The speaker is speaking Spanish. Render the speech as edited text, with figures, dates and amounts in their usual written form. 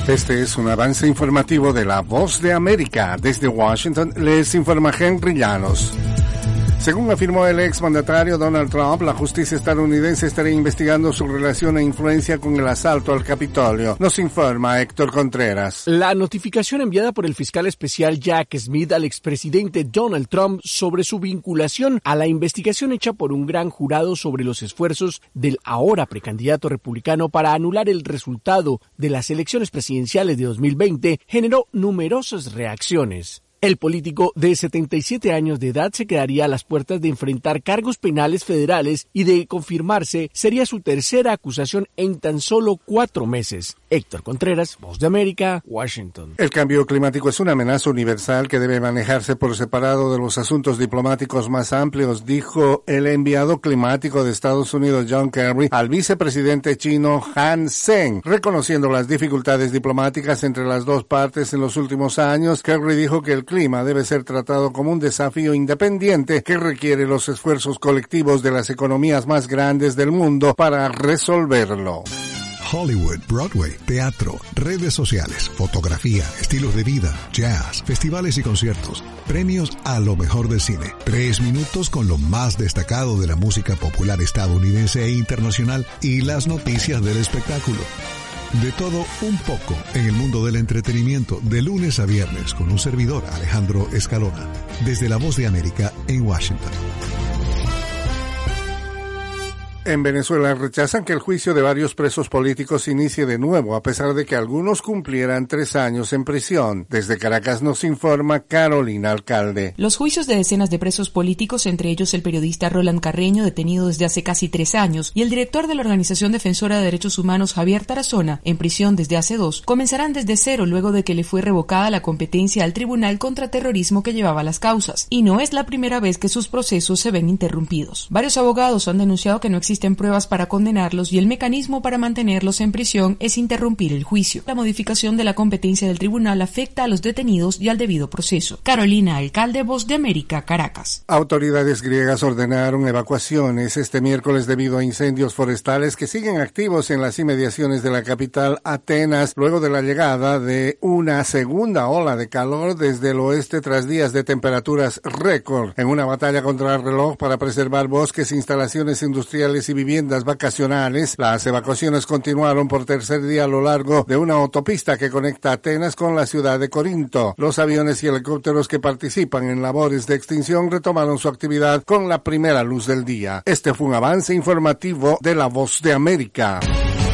Este es un avance informativo de La Voz de América. Desde Washington les informa Henry Llanos. Según afirmó el exmandatario Donald Trump, la justicia estadounidense estaría investigando su relación e influencia con el asalto al Capitolio. Nos informa Héctor Contreras. La notificación enviada por el fiscal especial Jack Smith al expresidente Donald Trump sobre su vinculación a la investigación hecha por un gran jurado sobre los esfuerzos del ahora precandidato republicano para anular el resultado de las elecciones presidenciales de 2020 generó numerosas reacciones. El político de 77 años de edad se quedaría a las puertas de enfrentar cargos penales federales y de confirmarse sería su tercera acusación en tan solo 4 meses. Héctor Contreras, Voz de América, Washington. El cambio climático es una amenaza universal que debe manejarse por separado de los asuntos diplomáticos más amplios, dijo el enviado climático de Estados Unidos John Kerry al vicepresidente chino Han Zheng. Reconociendo las dificultades diplomáticas entre las dos partes en los últimos años, Kerry dijo que el clima debe ser tratado como un desafío independiente que requiere los esfuerzos colectivos de las economías más grandes del mundo para resolverlo. Hollywood, Broadway, teatro, redes sociales, fotografía, estilos de vida, jazz, festivales y conciertos, premios a lo mejor del cine. 3 minutos con lo más destacado de la música popular estadounidense e internacional y las noticias del espectáculo. De todo un poco en el mundo del entretenimiento, de lunes a viernes con un servidor, Alejandro Escalona, desde La Voz de América en Washington. En Venezuela rechazan que el juicio de varios presos políticos inicie de nuevo, a pesar de que algunos cumplieran 3 años en prisión. Desde Caracas nos informa Carolina Alcalde. Los juicios de decenas de presos políticos, entre ellos el periodista Roland Carreño, detenido desde hace casi 3 años, y el director de la Organización Defensora de Derechos Humanos, Javier Tarazona, en prisión desde hace 2, comenzarán desde cero luego de que le fue revocada la competencia al Tribunal contra Terrorismo que llevaba las causas. Y no es la primera vez que sus procesos se ven interrumpidos. Varios abogados han denunciado que no existen pruebas para condenarlos y el mecanismo para mantenerlos en prisión es interrumpir el juicio. La modificación de la competencia del tribunal afecta a los detenidos y al debido proceso. Carolina Alcalde, Voz de América, Caracas. Autoridades griegas ordenaron evacuaciones este miércoles debido a incendios forestales que siguen activos en las inmediaciones de la capital Atenas, luego de la llegada de una segunda ola de calor desde el oeste tras días de temperaturas récord. En una batalla contra el reloj para preservar bosques, instalaciones industriales y viviendas vacacionales, las evacuaciones continuaron por tercer día a lo largo de una autopista que conecta Atenas con la ciudad de Corinto. Los aviones y helicópteros que participan en labores de extinción retomaron su actividad con la primera luz del día. Este fue un avance informativo de La Voz de América.